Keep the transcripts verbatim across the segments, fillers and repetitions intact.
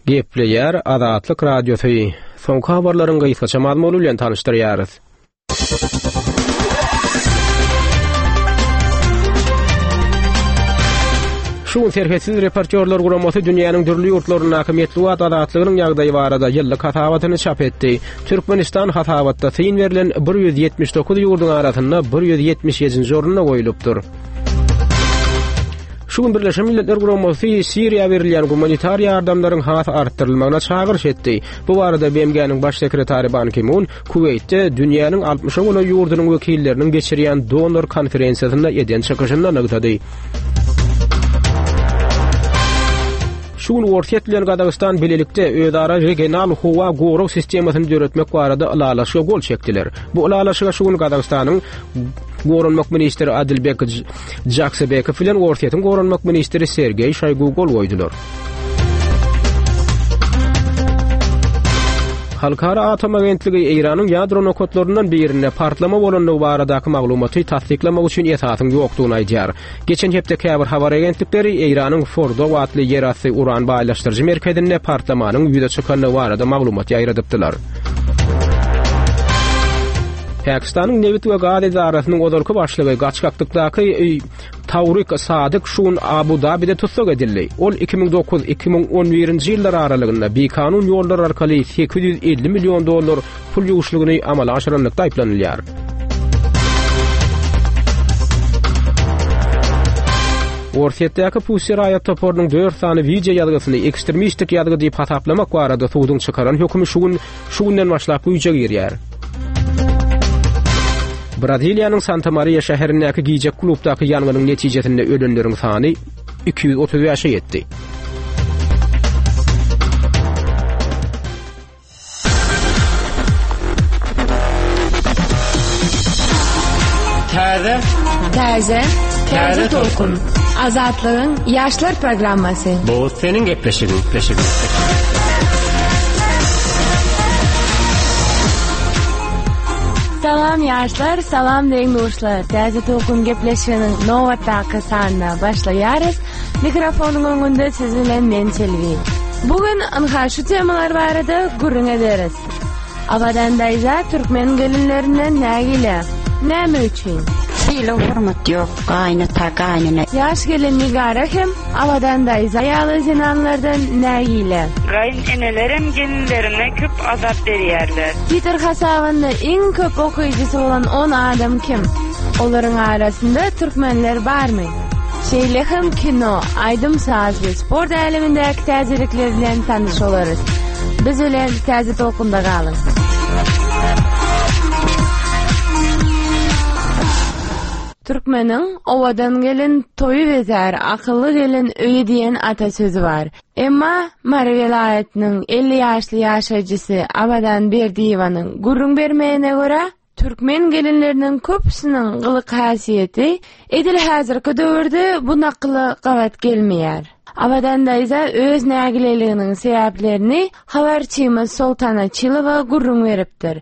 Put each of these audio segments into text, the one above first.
Gepleýär Azatlyk radiosy. Soňky habarlaryň gysgaça mazmuny bilen tanışdyrýarys. Şuň serhetsiz reportyorlar guramasy dünýäniň dürli ýurtlaryna hakimiýetli wagt adatlygynyň ýagdaýy barada ýyllyk hatawatyny çap etdi. Türkmenistan hatawatda syn berilen bir ýüz ýetmiş dokuz ýurduň arasynda bir ýüz ýetmiş ýedinji orunda goýulypdyr. Şuň Birleşen Milletler Guramasy Siriýa berilýän humanitar ýardamlaryň has artdyrylmagyna çagyryş etdi. Bu barada B M G'niň baş sekretary Ban Ki-moon Kuweytde dünýäniň altmyşa bolan ýurdunyň wekilleriniň geçirýän donor konferensiýasynda eden çykyşynda nagtady. Şuň wortiýetlen Gadagstan bilelikde öýdara regional howa gowruk sistemasyny jöretmek barada alalaşyga gol çekdiler. Bu alalaşyga şuň Gadagstanyň Gorunmak ministri Adilbek Jaksebekov bilen wortiýetiň gorunmak ministri Sergey Shoygu gol goýdular. Halkara Atom Agentligi Iranyň ýadro nokatlaryndan birine partlama bolanlygy baradaky maglumaty tasdiklamak üçin esasyň ýokdugyny aýdýar. Geçen hepde käbir habar agentlikleri Iranyň Fordo watly ýerasty uran baýlaşdyrjy merkezinde partlamanyň ýüze çykanyny barada maglumat ýaýradypdylar. Pakistanyň Nevit we Gaz idarasynyň odurky başlygy gaçkaklykdaky Tawrik Sadyk şuň Abu Dabide tutsak edildi. Ol iki ming dokuz iki ming on birinji ýyllar aralygynda bekanun ýollar arkaly sekiz ýüz elli million dollar pul ýuwuşlygyny amala aşyranlykda aýplanylýar. Wortiýetdäki Pussy Riot toporunyň dört sany video ýazgysyny ekstremistik ýazgy diýip hataplamak barada suwduň çykaran hökümi şuň şuňdan başlap güýje girýär. Braziliýanyň Santa Maria şäherindäki gijek klubdaky ýanganyň netijesinde ölenleriň sany iki yüz otuz ýaşa ýetdi. Täze, Täze, Täze Tolkun. Azatlygyň ýaşlar programmasy. Bu seniň gepleşigin, gepleşigin. Salam ýaşlar, salam deň dostlar. Täze Tolkun gepleşiginiň nowatdaky sanyna başlaýarys. Mikrofonyň öňünde siz bilen men Selvi. Bugün anha şu temalar barada gurrun ederiz. Awadan daýza türkmen gelinlerinden nägile? Näme üçin? Silo hormat yok, gaýna ta gaýna. Ýaş gelin Nigara hem awadan daýza ýaly zinanlardan nägile? Gaýyn enelerim gelinlerine köp azap berýärler. Twitter hasabynda iň köp okuyjysy bolan on adam kim? Olaryň arasynda türkmenler barmy? Şeýle hem kino, aýdym saz we sport alemindäki täzelikler bilen tanyş bolarys. Biz bilen Täze Tolkunda galyň. Türkmeniň owadan gelin toýu bezer, akylly gelin öýe diýen ata sözü bar. Emma Mara vilayatynyň elli ýaşly ýaşajysy Abadan Berdiýewanyň gurrun bermegine görä, türkmen gelinleriniň köpüsiniň gylyk hasyýeti edil häzirki döwürde bu nakly gawat gelmeýär. Abadan daýza öz nägileliginiň sebäplerini habarçymyz Soltana Çylowa gurrun beripdir.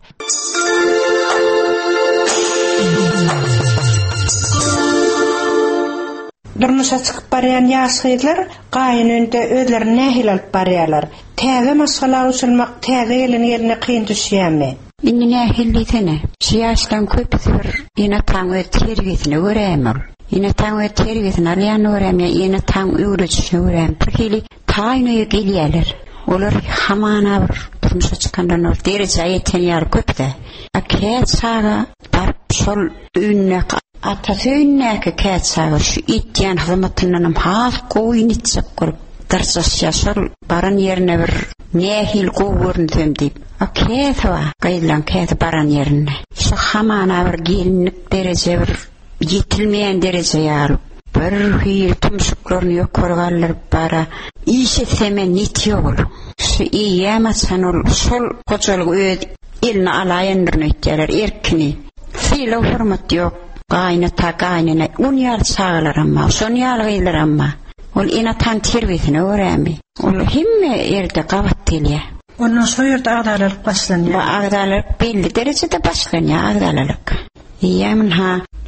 Durmuşa çykyp barýan ýaşylar gaýyn önde özlerini nähil alyp barýarlar. Täze masala usulmak täze gelin ýerine kyn düşýärmi? Indi nähillisine. Şiýaşdan köpüsür ýene taň we terbiýesine öýrenmel. Ýene taň we terbiýesine alýan öýrenmä, ýene taň öwrüçüne öýren. Pekili taýny gelýärler. Olar hamana bir durmuşa çykandan derece ýeten ýar köpde. Aket saga barp şol ünne Atasöýnäki käçagy şu itýän hyzmatyndan has goýun içip gurup darsas ýaşar baran ýerine bir nähil gowurndym diýip aketwa gaýlan käte baran ýerine şu hamana bir gelinlik derece bir ýetilmeýän derece ýalyp bir hir tumşuklaryny ýokargalar bara işe semen nitýol şu ýamasan ol şol goçalyk öýt elini alaýandyryny etýärler erkini silo hormat ýok. Gaýna ta gaýna unyal çağlar amma, şonyal gaýlar amma. Ol ina tan terbiýesine öýrenmi. Ol himme ýerde gawat dilýär. Onun soýurda agdalyk başlanýar. Bu agdalyk belli derecede başlanýar agdalyk. Ýa-men ha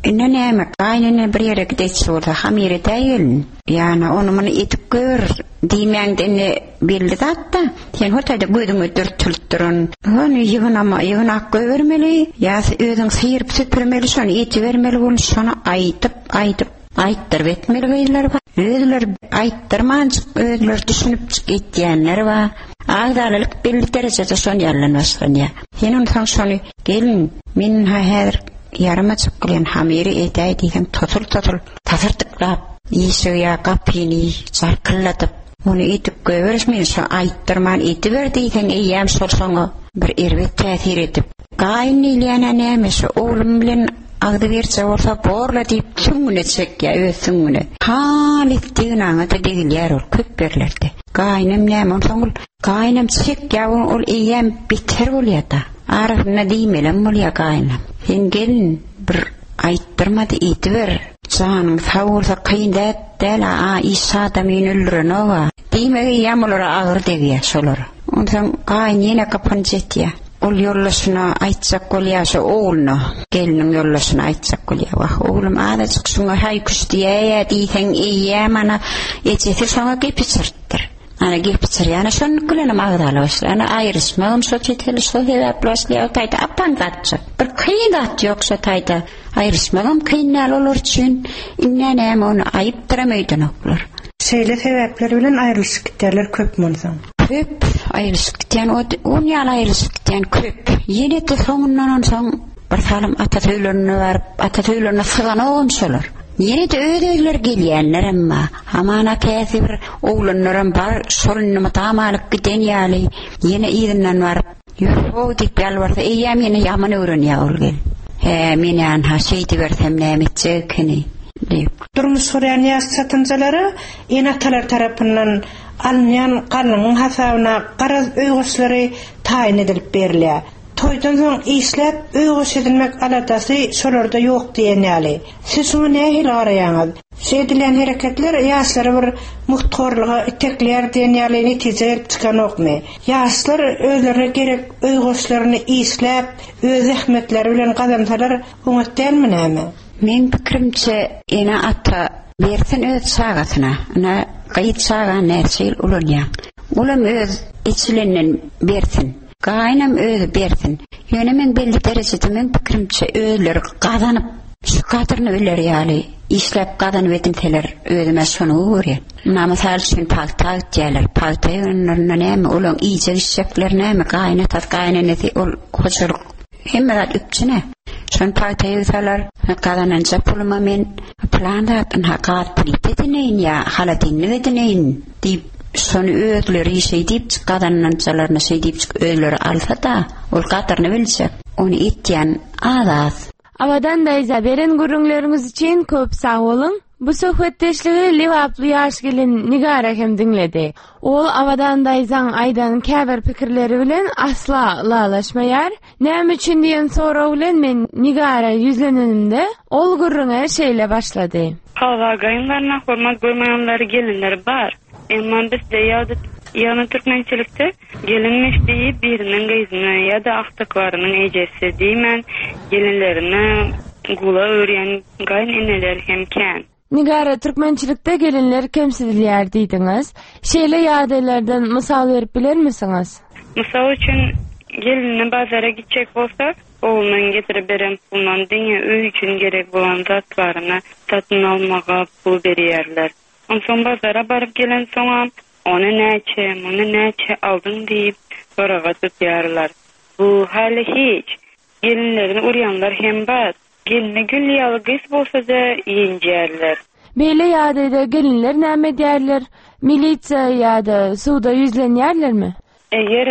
Inne näme gaynene bir yere gidetsi olsa hamire täýelin. Ýani onu muny etip gör diýmäňdeni bildi hatta. Sen hotayda gödüňe dürtültürün. Onu ýygnama ýygnak görmeli, ýa-da özüň syýryp süpürmeli, şonu eti bermeli bolup şonu aýtyp aýtyp aýtdyr etmeli beýler bar. Özler aýtdyrman, özler düşünüp etýänler bar. Agdalyk belli derejede şonu ýallanmasyn ýa. Sen onu şonu gelin men häzir yarıma çıkılan hamiri etay diýen totul totul tasırtıklap ýeşiýä gapyny çarkyllatyp onu etip göwürsmen şo aýtdyrman eti ber diýen eýäm sorsaňa bir erbet täsir etip gaýny ýana näme şo oglum bilen agdy berse bolsa borla diýip tüňüne çekýär ösüňüne halit diýnaňa da diýilýär ol köp berlerde gaýnym näme soňul gaýnym çekýär ol eýäm biter bolýar Arafna diýmelem bolýar gaýnam. Sen gelin bir aýtdyrmady itiber. Canım sawursa kyndat däl a İsa'da meni öldürenowa. Diýmegi ýamlar agyr degýär şolar. Ondan gaýny ýene kapan jetýär. Ol ýollaşyna aýtsak bolýar şo ogluna. Geliniň ýollaşyna aýtsak bolýar. Wah oglum ada çyksyňa haýkuşdyýär diýsen eýä mana ejesi şoňa gepçirtdir. Ana gepçir ýa-ni şonu gülene magdaly başlar. Ana aýrysmagym şo çeteli şo sebäp başlaýar taýda apan gatçy. Bir kynat ýoksa taýda aýrysmagym kynnal bolar üçin inne näme onu aýypdyramaýdan oklar. Şeýle sebäpler bilen aýrylyşyp gitýärler köp bolsa. Köp aýrylyşyp gitýän on ýyl aýrylyşyp gitýän köp. Ýene de soňundan soň bir salam ata töýlerine barıp ata töýlerine sygan olmuşlar. Yine de öýler gelýänler emma hamana käsi bir oglunlaram bar şolnymy tamalyk giden ýaly yine ýerinden barıp ýurgo diýip ýalbarsa eýäm ýene ýaman öwrenýär bolgen. He meni an haşeýdi bersem näme etjekini diýip. Durmuş soraýan ýaş satynjylary enatalar tarapyndan alınýan galyň hasabyna garaz öýgüçleri taýin edilip berilýär. Toydan soň isläp öýgüç edilmek aladasy şolarda ýok diýenýäli. Siz onu nähil garaýaňyz? Şeýdilen hereketler ýaşlary bir muhtarlyga itekler diýenýäli netije berip çykan okmy? Ýaşlar özlerine gerek öýgüçlerini isläp, öz zähmetleri bilen gazansalar oňatdalmy näme? Men pikirimçe ene ata bersen öz sagatyna, ana gaýt saga näçil ulanýar. Ulam öz içilenden bersin. Gaýnam özü bersin. Ýöne men belli derejede men pikirimçe özleri gazanyp şu kadyryny öler ýaly işläp gazanyp edinseler özüme şonu görýär. Namysal üçin palta diýerler. Palta ýönlerine näme olan iýje işlepler näme gaýna tat gaýnanysy ol hoşuruk hemmerat üçine. Şon palta ýysalar gazanança puluma men planda hakat plitetineň ýa haladinni edineň diýip şonu öýleri şeýdip çykadanançalaryna şeýdip öýleri alsa da ol gatarny bilse onu etýän azaz. Awadan da iza beren görüňleriniz üçin köp sag bolun. Bu söhbetdeşligi Liwaply ýaş gelin Nigara hem dinledi. Ol awadan da izaň aýdan käbir pikirleri bilen asla lalaşmaýar. Näme üçin diýen soraw bilen men Nigara ýüzlenenimde ol gürrüňe şeýle başlady. Hawa gaýynlaryna hormat goýmaýanlar gelinler bar. Emma bizde ýa-da ýa-da türkmençilikde gelin meşdiği birinin gyzyny ýa-da aktakwarynyň ejesi diýmen gelinlerini gula öýrän gaýyn eneler hem kän. Nigara türkmençilikde gelinler kemsidilýär diýdiňiz. Şeýle ýagdaýlardan mysal berip bilermisiňiz? Mysal üçin gelinni bazara gitjek bolsa, oğlundan getirip berem pulundan diňe öý üçin gerek bolan zatlaryny satyn almaga pul berýärler. Ondan bazara barıp gelen soňa onu näçe, onu näçe aldın diýip soraga tutýarlar. Bu hali hiç. Gelinlerini uryanlar hem bas. Geline gül ýaly gys bolsa da ýenýärler. Beýle ýagdaýda gelinler näme diýerler? Milisiýa ýa-da suwda ýüzlenýärlermi? Eger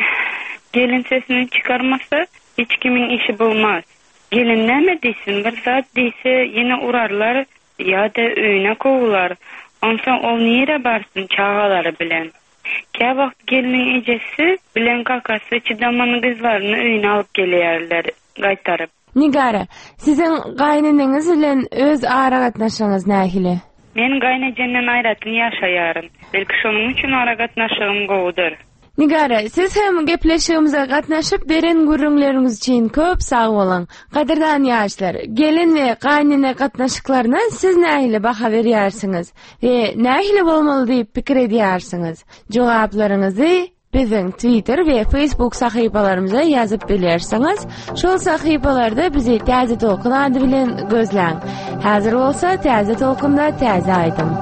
gelin sesini çıkarmasa hiç kimin işi bolmaz. Gelin näme diýsin, bir zat diýse ýene urarlar ýa-da öýüne kowular. Ondan ol nire barsın çağaları bilen. Kâ wagt geliniň ejesi bilen kakasy çydamanyň gyzlaryny öýüne alyp gelýärler gaýtaryp. Nigara, siziň gaýnanyňyz bilen öz ara gatnaşygyňyz nähili? Men gaýnajandan aýratyn ýaşaýarym. Belki şonuň üçin ara gatnaşygym gowudyr. Nigara, siz hem gepleşigimize gatnaşyp beren gürrüňleriniz üçin köp sag bolan. Gaderdan ýaşlar, gelin we gaýnyna gatnaşyklaryna siz nähili baha berýärsiňiz we nähili bolmaly diýip pikir edýärsiňiz? Jogaplaryňyzy biziň Twitter we Facebook sahypalarymyza ýazyp bilýärsiňiz. Şol sahypalarda bizi Täze Tolkun ady bilen gözläň. Häzir bolsa Täze Tolkunda täze aýdym.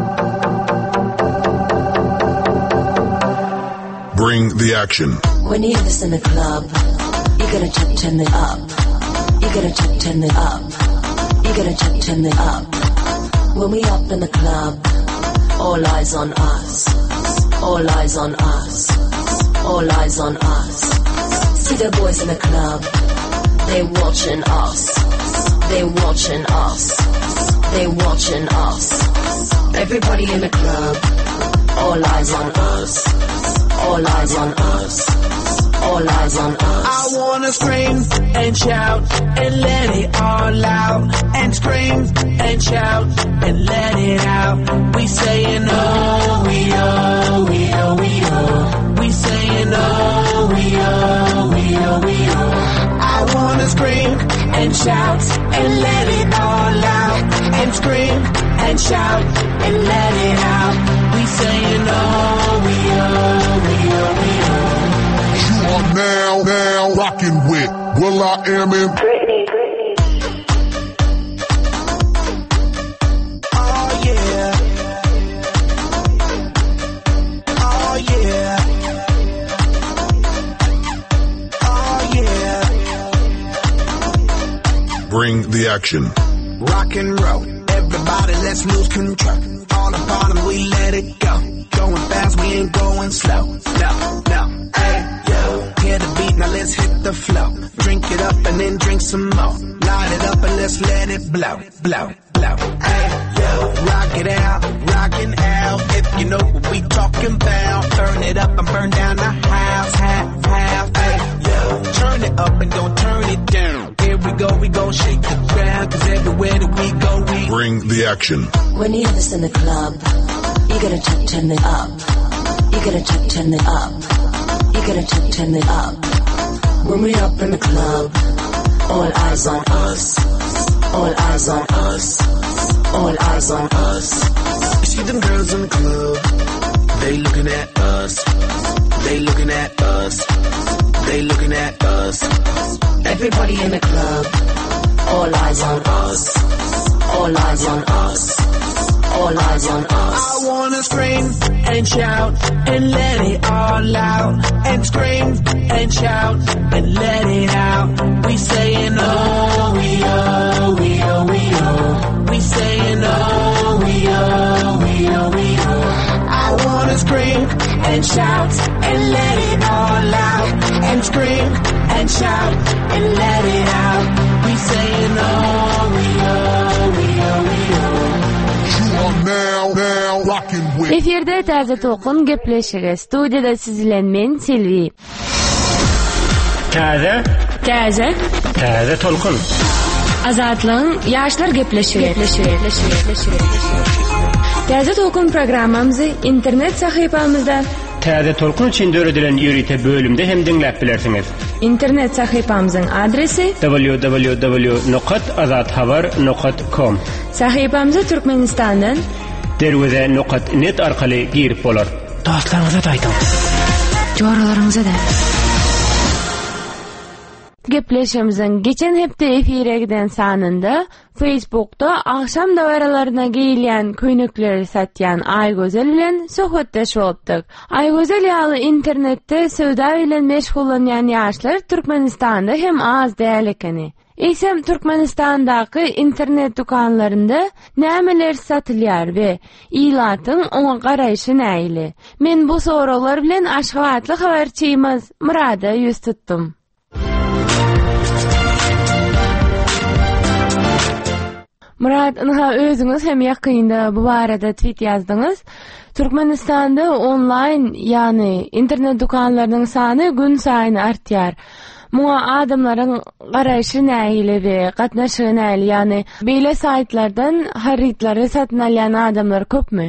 Bring the action. When you hear this in the club, you gotta check, turn it up. You gotta check, turn it up. You gotta check, turn it up. When we up in the club, all eyes on us. All eyes on us. All eyes on us. See the boys in the club, they watching us. They watching us. They watching us. Everybody in the club, all eyes on us. All eyes on us. All eyes on us. I wanna scream and shout and let it all out. And scream and shout and let it out. We saying oh, we oh, we oh, we oh. We saying oh, we oh, we oh, we oh. I wanna scream and shout and let it all out. And scream and shout and let it out. We saying oh, we oh, we oh, we oh. You are now, now rocking with Will I Am in Britney, Britney. Oh yeah. Oh yeah. Oh yeah. Bring the action. Rock and roll. Everybody, let's lose control. All the bottom, we let it go. Going fast, we ain't going slow. No, no, hey, yo. Hear the beat, now let's hit the flow. Drink it up and then drink some more. Light it up and let's let it blow, blow, blow. Hey, yo. Rock it out, rockin' out. If you know what we talking about. Turn it up and burn down the house, half, half. Hey, yo. Turn it up and don't turn it down. Here we go, we gon' shake the ground. Cause everywhere that we go, we bring the action. When you hear this in the club, you gotta check, turn it up. You gotta check, turn it up. You gotta check, turn it up. When we up in the club, all eyes on us. All eyes on us. All eyes on us. You see them girls in the club, they looking at us. They looking at us. They looking at us. Everybody in the club, all eyes on us. All eyes on us. All eyes on us. I wanna scream and shout and let it all out. And scream and shout and let it out. We saying oh, we oh, we oh, we oh. We saying oh, we oh, we oh, we oh. I wanna scream and shout and let it all out. And scream and shout and let it out. We saying oh, we oh, we oh, we oh. Now, now rocking with. Eferde Täze Tolkun gepleşigi. Studiyada siz bilen men Silvi. Täze, Täze, Täze Tolkun. Azatlyň ýaşlar gepleşigi. Täze Tolkun programmamyzy internet sahypamyzda Täze Tolkun üçin döredilen ýörite bölümde hem dinläp bilersiňiz. internet sahypamyzyň adresi w w w nokta azathabar nokta com. Sahypamyzy Türkmenistandan derweze nokta net arkaly girip bolar. Dostlaryňyza da aýdyň. Joralaryňyza da. Gepleşimizin geçen hepde efire giden sanında Facebook'ta akşam davaralarına giyilyen köynükleri satyan Aygözel bilen sohbetdeş bolupdyk. Aygözel ýaly internette söwda bilen meşgullanýan ýaşlar Türkmenistan'da hem az däl ekeni. Eýsem Türkmenistandaky internet dukanlarynda nämeler satylýar we ilatyň oňa garaýşy näili? Men bu soralar bilen Aşgabatly habarçymyz Murada ýüz tutdum. Murad, ynha özüňiz hem ýakynda bu barada tweet ýazdyňyz. Türkmenistanda online, ýani internet dukanlarynyň sany gün saýyn artýar. Muňa adamlaryň garaýşy näili we gatnaşygy näili, ýani beýle saýtlardan harytlary satyn alýan adamlar köpmü?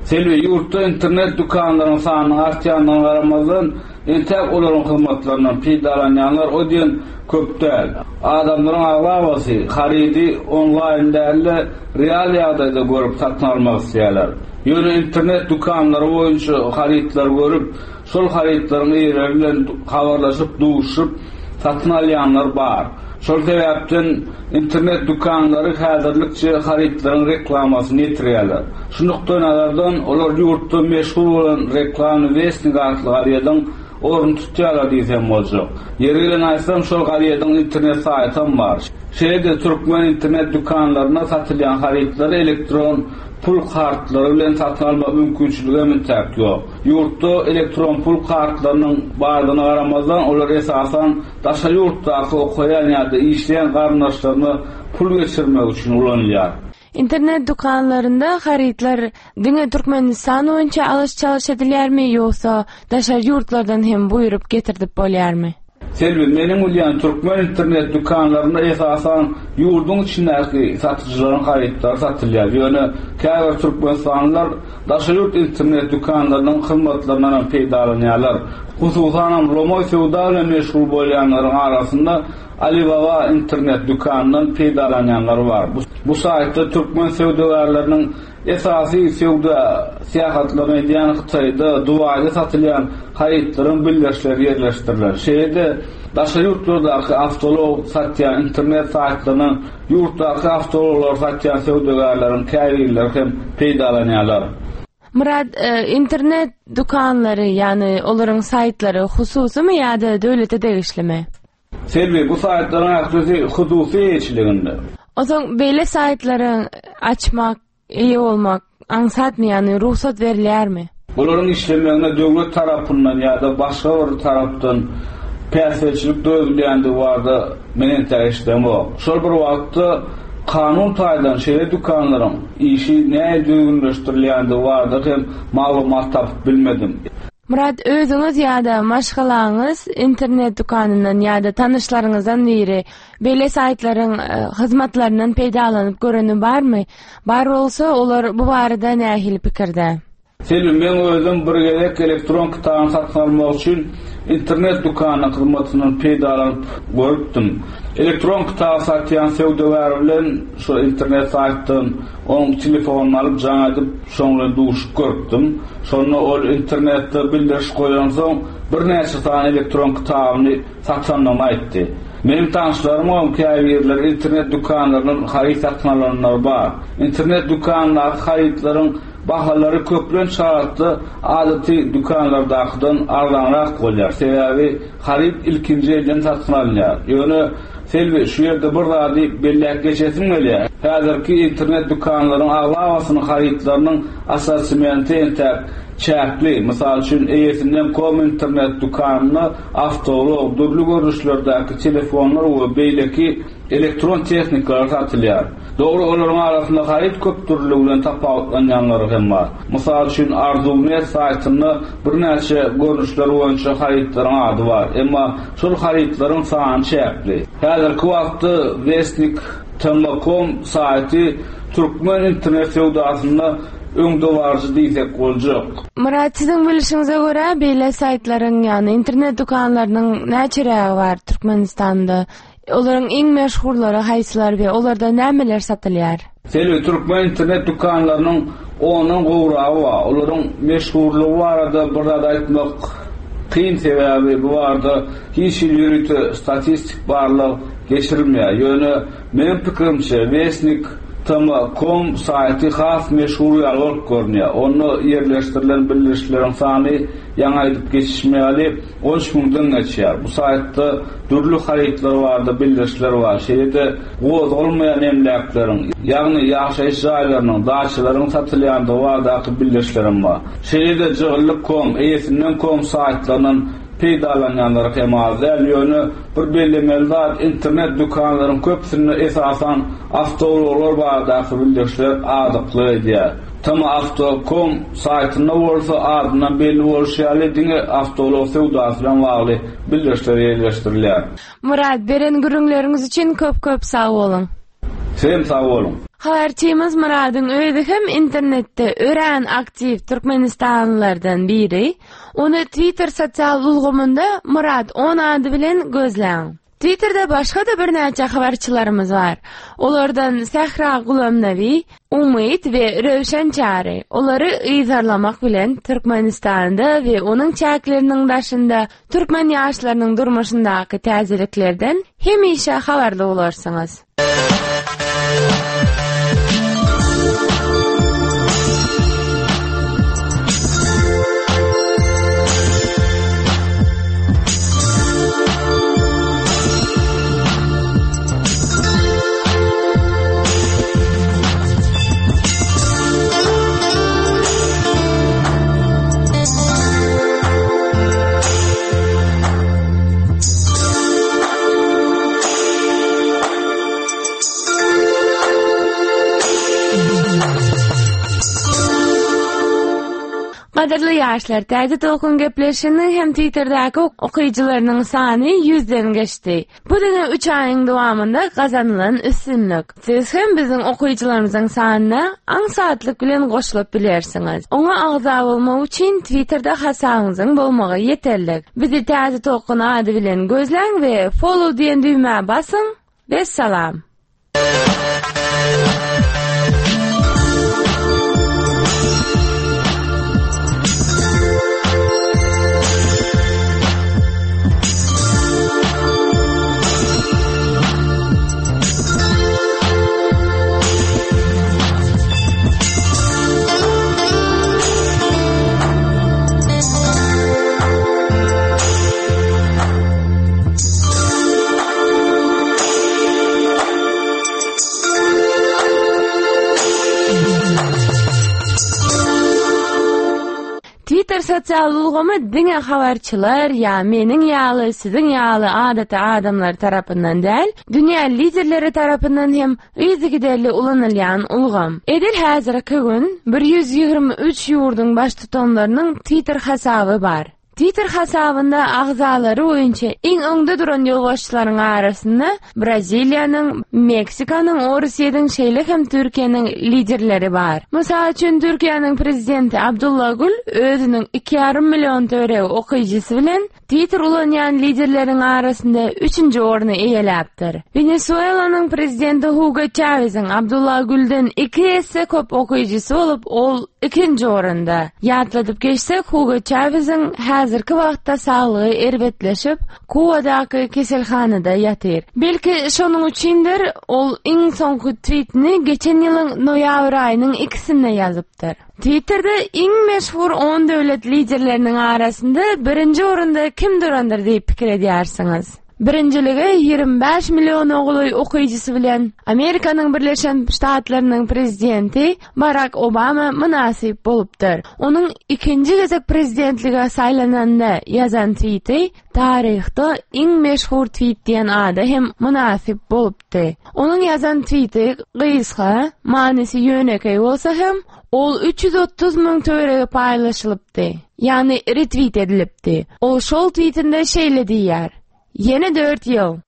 Selvi yurtda internet dukanlarynyň sanyny artýandan garamazdan entek olaryň hyzmatlarynyň peýdalanýanlar o diýen köp däl. Adamlaryň aglavasy harydy onlaýn däl, real ýagdaýda görüp satyn almak isleýärler. Ýöne internet dukanlary boýunça harytlar görüp, şol harytlaryň eýleri bilen habarlaşyp, duşup satyn alýanlar bar. Şol sebäpden internet dukanlary häzirlikçe harytlaryň reklamasyny ýetirýärler. Şundukdan alardan olar ýurtda meşhur bolan reklam westning arkaly garýadan orun tutýarlar diýsem boljak. Ýerilen aýsam şol garýadan internet saýtam bar. Şeýde türkmen internet dukanlaryna satylýan harytlar elektron pul kartları bilen satyn alma mümkinçiligi mentäk ýok. Ýurtda elektron pul kartlarynyň bardygyna garamazdan olar esasan daşa ýurtda okuyan ýa-da işleýän garnaşlaryny pul geçirmek üçin ulanýar. İnternet dukanlarında harytlar diňe Türkmenistan boýunça alış-çalış edilýärmi ýoksa daşa ýurtlardan hem buýurup getirdip bolýarmy? Selvi, menin bilýän türkmen internet dukanlaryna esasan ýurdun içindäki satyjylaryň harytlary satylýar. Ýöne käbir türkmenstanlylar daşa ýurt internet dukanlarynyň hyzmatlaryndan peýdalanýarlar. Hususan Romoy sowda bilen meşgul bolýanlaryň arasynda Alibaba internet dukanyndan peýdalanýanlar bar. Bu, bu saýtda türkmen sowdagarlarynyň esasy sowda seýahatlaryny edýän Hytaýda duwaýda satylýan harytlaryň birleşleri ýerleşdiriler. Şeýde daşa ýurtlardaky awtolog satýan internet saýtlarynyň ýurtdaky awtologlar satýan sowdagarlaryň käbirleri hem peýdalanýarlar. Murad, e, internet dukanları yani olaryň saýtlary hususymy ýa-da döwlete degişlimi? Selvi, bu saýtlaryň aksy hususy eçiliginde. Ozoň beýle saýtlary açmak, iyi olmak, ansatmy ýani ruhsat berilýärmi? Olaryň işlemegine döwlet tarapyndan ýa-da başga bir tarapdan päsçilik döwürleýändi barda menen täşdem o. Şol bir wagtda kanun taýdan şeýle dukanlaryň işi näme düýünleşdirilýändi barda hem maglumat tapyp bilmedim. Murad, özüňiz ýa-da maşgalaňyz internet dukanyndan ýa-da tanışlaryňyzdan biri beýle saýtlaryň hyzmatlaryndan peýdalanyp göreni barmy? Bar bolsa, olar bu barada nähili pikirde? Selvi, men özüm bir gerek elektron kitabyny satyn almak üçin internet dukanynyň hyzmatyndan peýdalanyp görüpdim. Elektron kitap satýan sowdagar bilen şu internet saýtdan onuň telefonuny alyp jaňadyp şoňla duşup görüpdim. Şonu ol internetde bildirip goýan soň bir näçe tane elektron kitabyny satýanyny aýtdy. Menin tanışlarım o käbirler internet dukanlarynyň haryt satyn alanlar bar. İnternet dukanlaryň harytlaryň bahalary köplen şartly adaty dukanlardakydan arlanrak bolýar. Sebäbi haryt ilkinji elden satyn alınýar. Ýöne Selvi, şu ýerde bir zady belläp geçesim gelýär. Häzirki internet dukanlarynyň aglawasynyň harytlarynyň asasymenti entek çäkli. Mysal üçin eýesinden kom internet dukanyny awtolog, dürli görnüşlerdeäki telefonlar we beýleki elektron tehnikler satylýar. Dogry olaryň arasynda haryt köp türlü bilen tapawutlanýanlary hem bar. Mysal üçin Arzunet saýtyny bir näçe görnüşler boýunça harytlaryň ady bar. Emma şol harytlaryň sany çäkli. Häzirki wagtda westnik nokta com saýty türkmen internet sowdasynda öňde barjy diýsek boljak. Murat, siziň bilişiňize görä beýle saýtlaryň ýani internet dukanlarynyň näçeregi bar Türkmenistanda? Olaryň iň meşhurlary haýsylar we olarda nämeler satylýar? Selvi, türkmen internet dukanlarynyň onuň gowragy bar. Olaryň meşhurlygy barada bir zat aýtmak kyn sebäbi bu arada hiç ýürüti statistik barlyk geçirilmeýär. Ýöne men pikirimçe westnik nokta com saýty has meşhur ýaly görnýär. Onu ýerleşdirilen bildirişleriň sany ýaňaýdyp geçişmeli on üç miňden geçýär. Bu saýtda dürli harytlar bardy, bildirişler bar. Şeýde goz olmaýan emläkleriň, ýagny ýaşaýyş jaýlarynyň, daşlaryň satylýandy bardaky bildirişlerim bar. Şeýde jygly nokta com, eýesinden com saýtlarynyň peýdalanýanlar hem azal ýöne bir bellemeli zat internet dukanlarynyň köpsini esasan awtologlar bardaky bildirişler adykly edýär. Tama avto nokta com saýtyna bolsa adyna belli bolýar diňe awtolog sowdasy bilen bagly bildirişler ýerleşdirilýär. Murad, beren gürüňleriňiz üçin köp-köp sag bolun. Sen sağ olun. Habarçymyz Muradyn özü hem internetde ören aktiv Türkmenistanlılardan biri. Onu Twitter sosial ulgamynda Murad on ady bilen gözläň. Twitter'da başga da bir näçe habarçylarymız var. Olardan Sahra Gulamnavi, Umid we Rövşen Çary. Olary ýyzarlamak bilen Türkmenistanda we onuň çäkleriniň daşynda türkmen ýaşlarynyň durmuşyndaky täzeliklerden hemişe habarda bolarsyňyz. Qadarly ýaşlar, täze tolkun gepleşini hem Twitter'däki okuýjylarynyň sany yüzden geçdi. Bu döne üç aýyň dowamında gazanylan üstünlük. Siz hem biziň okuýjylarymyzyň sanyna aň saatlyk bilen goşulyp bilersiňiz. Oňa agza bolmak üçin Twitter'da hasabyňyzyň bolmagy ýeterli. Bizi täze tolkun ady bilen gözläň we follow diýen düýmä basyň. Vesselam. Twitter sosial ulgamy diňe habarçylar ya meniň ýaly, siziň ýaly adata adamlar tarapyndan däl, dünýä liderleri tarapyndan hem üýzi giderli ulanylýan ulgam. Edil häzirki gün bir yüz ýygrima üç ýurduň baş tutanlarynyň Twitter hasaby bar. Twitter hasabında agzalary boýunça iň öňde duran ýolbaşçylaryň arasynda Braziliýanyň, Meksikanyň, Russiýanyň şeýle hem Türkiýanyň liderleri bar. Mysal üçin Türkiýanyň prezidenti Abdullah Gül özüniň iki ýarym million töre okuýjysy bilen Twitter ulanýan liderleriň arasynda üçinji orny eýeläpdir. Venezuelanyň prezidenti Hugo Chávez'iň Abdullah Gülden iki esse köp okuýjysy bolup, ol ikinji orunda. Ýatladyp geçsek, Hugo Chávez'iň häzirki wagtda saglygy erbetleşip, Kubadaky keselhanada ýatyr. Belki şonuň üçindir ol iň soňky tweetini geçen ýylyň noýabr aýynyň ikisinde ýazypdyr. Twitter'da iň meşhur on döwlet liderleriniň arasynda birinji orunda kim durandyr diýip pikir edýärsiňiz. Birinjiligi ýygrima beş million ogly okuýjysy bilen Amerikanyň Birleşen Ştatlarynyň prezidenti Barack Obama münasip bolupdyr. Onuň ikinji gezek prezidentlige saýlananda ýazan tweeti taryhda iň meşhur tweet diýen ady hem münasip bolupdy. Onuň ýazan tweeti gysga, manysy ýönekey bolsa hem ol üç yüz otuz müň törege paýlaşylypdy. Ýani retweet edilipdi. Ol şol tweetinde şeýle diýär: Yeni dört yıl.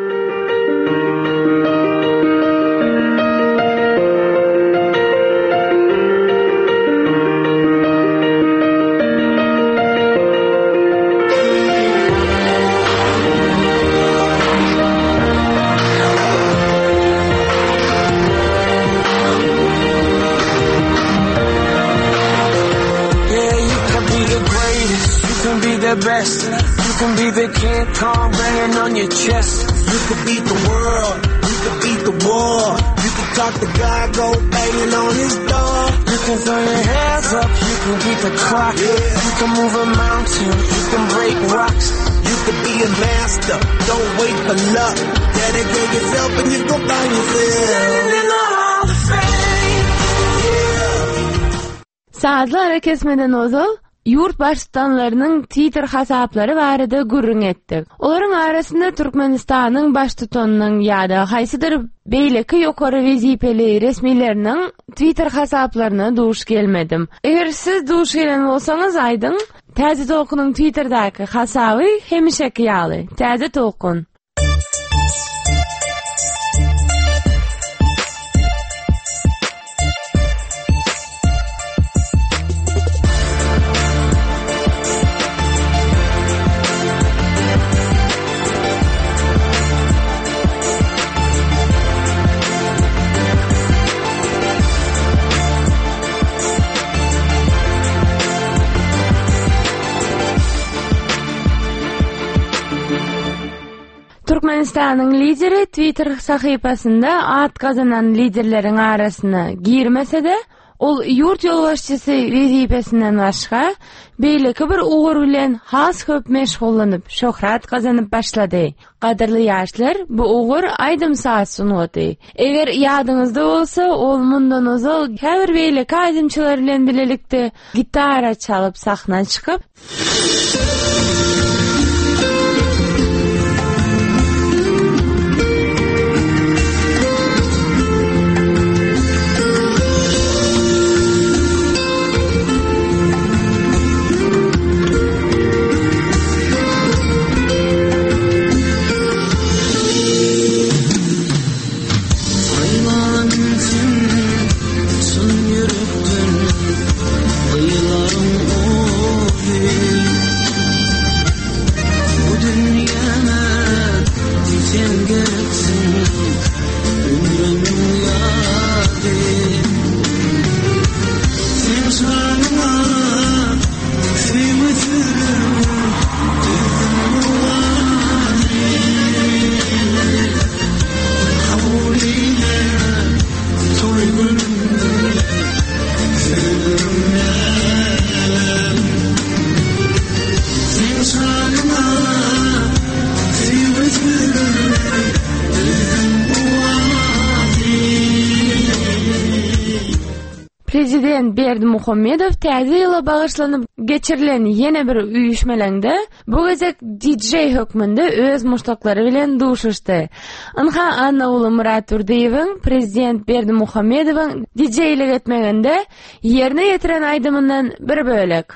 Best. You can be the King Kong banging on your chest. You can beat the world. You can beat the war. You can talk to God, go banging on his door. You can throw your hands up. You can beat the clock. Yeah. You can move a mountain. You can break rocks. You can be a master. Don't wait for luck. Dedicate yourself and you go find yourself. Standing in the Hall of Fame. Yeah. Saatlar kesmeden ozal. Yurt baştanlarının Twitter hasaplary barada gürrüň etdik. Olaryň arasynda Türkmenistanyň baş tutanynyň ýa-da haýsydyr beýleki ýokary wezipeli resmileriniň Twitter hasaplaryna duş gelmedim. Eger siz duş gelen bolsaňyz aýdyň, Täze Tolkunyň Twitterdaky hasaby hemişeki ýaly. Täze Tolkun. Türkmenistan'ın lideri Twitter sahifasında at kazanan liderlerin arasına girmese de ol yurt yolbaşçısı vazifesinden başka beyleki bir uğur bilen has köp meşgullanıp şöhret kazanıp başladı. Qadirli yaşlar bu uğur Aydım Saat sunuyordu. Eğer yadınızda olsa ol mundan uzal her beyleki aydımçılar bilen bilelikte gitara çalıp sahna çıkıp Prezident Berdimuhamedov täze ýyla bagyşlanyp geçirilen ýene bir üýüşmelerde bu gezek D J hökmünde öz muştaklary bilen duşuşdy. Anha Anna uly Murat Turdiýewiň Prezident Berdimuhamedowyň D J-lik etmeginde ýerine ýetiren aýdymyndan bir bölek.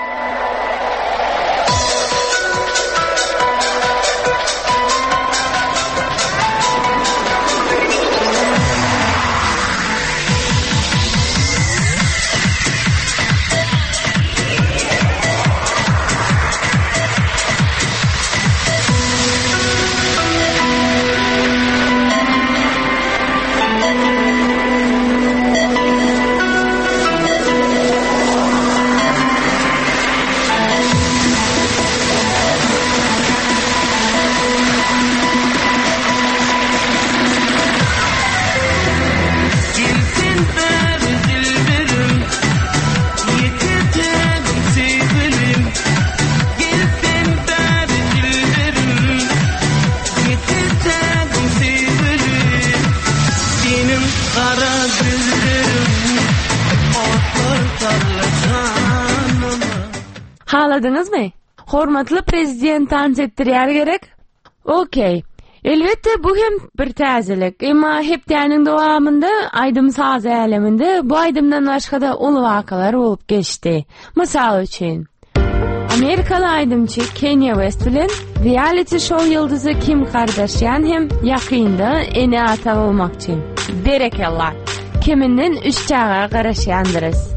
Haladınız mı? Hormatly prezident tanıt etdirýär gerek. Okey. Elbette bu hem bir täzelik. Emma hepdäniň dowamında Aydym saz äleminde bu aydymdan başga da uly wakalar bolup geçdi. Mysal üçin Amerikalı aydymçy Kanye West bilen reality show ýyldyzy Kim Kardashian hem ýakynda ene ata bolmakçy. Berekellar. Kiminden üç çağa garaşýandyrys.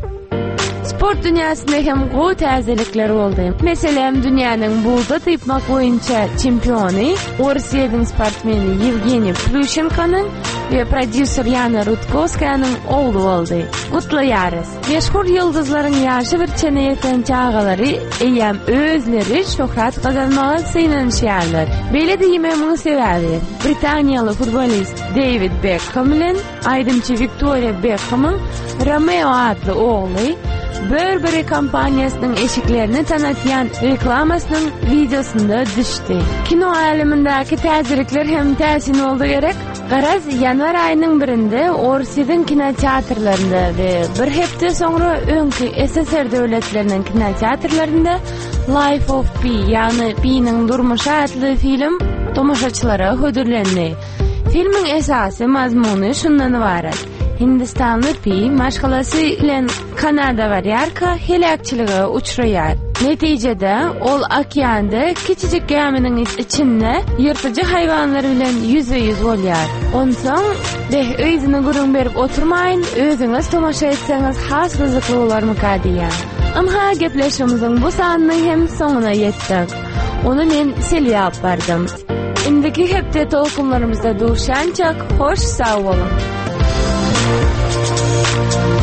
Sport dünyasında hem gowy täzelikler boldy. Meselem dünýäniň bulda typmak boýunça çempiony, Russiýanyň sportmeni Yevgeniy Plющenkanyň we prodüser Yana Rudkovskaýanyň ogly boldy. Gutly ýarys. Meşhur ýyldyzlaryň ýaşy bir çene ýeten çağalary eýem özleri şöhret gazanmagy synanýarlar. Beýle diýmegiň sebäbi Britaniýaly futbolist David Beckham bilen aýdymçy Victoria Beckham'yň Romeo adly ogly Burberry kampaniýasynyň eşiklerini tanıtýan reklamasynyň videosunda düşdi. Kino alemindäki täzelikler hem täsin boldy gerek. Garaz ýanwar aýynyň birinde Russiýanyň kinoteatrlarynda we bir hepde soňra öňki S S R döwletleriniň kinoteatrlarynda Life of Pi ýani Pi'niň durmuşy adly film tomaşaçylara hödürlendi. Filmiň esasy mazmuny şundan ibaret. Hindistanlı Pi maşgalasy bilen Kanada barýarka helakçylyga uçraýar. Netijede ol okeanda kiçijik geminiň içinde ýyrtyjy haýwanlar bilen yüze yüz bolýar. Onsoň de öýüni gurun berip oturmaýyn, özüňiz tomaşa etseňiz has gyzykly bolarmyka diýär. Amha gepleşigimiziň bu sanynyň hem soňuna ýetdik. Onu men Selýa alyp bardym. Indiki hepde tolkunlarymyzda duşançak hoş sag bolun.